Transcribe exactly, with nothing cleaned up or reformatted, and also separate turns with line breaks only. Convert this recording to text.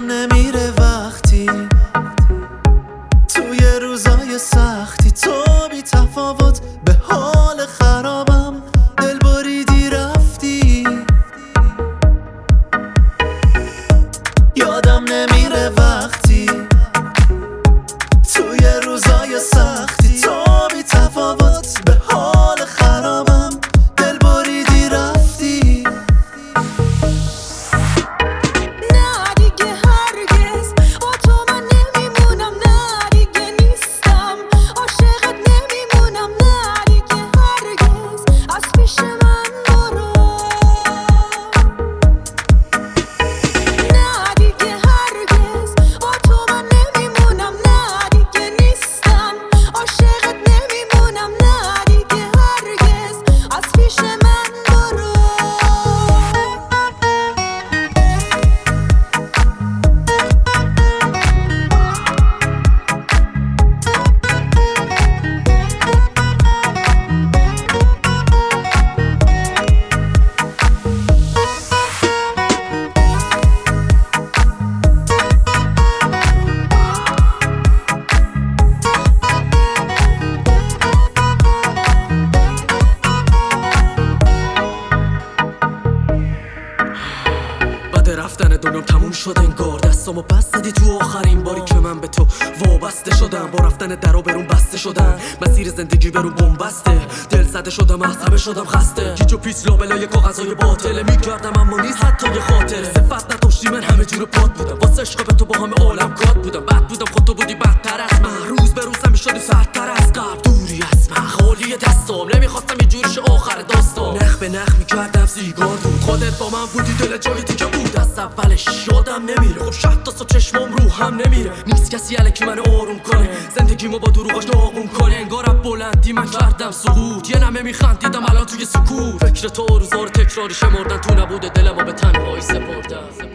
نمیره وقتی توی روزای سختی تو بی تفاوت به حال خرابم دل بریدی رفتی. یادم نمیره وقتی توی روزای سختی تو بی تفاوت به حال خرابم دل بریدی رفتی.
نه دیگه هرگز با تو من نمیمونم، نه دیگه نیستم عاشقت نمیمونم، نه دیگه هرگز از پیش من برو. نه دیگه هرگز با تو من نمیمونم، نه دیگه نیستم عاشقت نمیمونم، نه دیگه هرگز از پیش من برو.
رفتن دنیام تموم شد انگار، دستامو بس دادی تو آخرین باری که من به تو وابسته شدم. با رفتن درو برون بسته شدم، مسیر زندگی برون بنبسته، دل زده شدم از همه شدم خسته. گیج و پیچ لابلای کاغذای باطله میکردم اما نیست حتی یه خاطره. صفت نداشتی من همه جور پاد بودم، واسه عشق به تو با همه عالم کات بودم. بد بودم خود تو بودی بدتر از من، روز به روز میشدی سردتر از قبل. دوری از من خالی دستام، نمیخواستم یه جوری شه آخر داستان. نخ به نخ میکردم سیگار بود، خودت با من بودی دل جای دیگه بود. از اولش یادم نمیره، خب شاید تا چشمام رو هم نمیره. نیست کسی الکی منو آروم کنه، زندگیمو با دروغاش داغون کنه. انگار از بلندی من کردم سقوط، یه نمه میخندیدم الان توی سکوت. فکر تو روزا رو تکراری شمردن، تو نبوده دلمو به تنهایی سپردم.